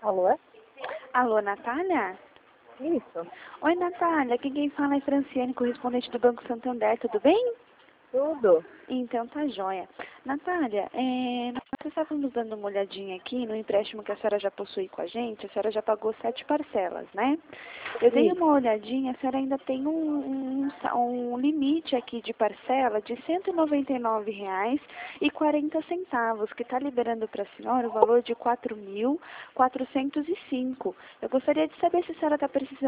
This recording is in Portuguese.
Alô? Alô, Natália? Isso, Oi, Natália. Aqui quem fala é Franciane, correspondente do Banco Santander. Tudo bem? tudo. Então tá joia. Natália, nós estávamos dando uma olhadinha aqui no empréstimo que a senhora já possui com a gente. A senhora já pagou 7 parcelas, né? Eu dei Isso. uma olhadinha, a senhora ainda tem um limite aqui de parcela de R$ 199,40, que está liberando para a senhora o valor de R$ 4.405. Eu gostaria de saber se a senhora está precisando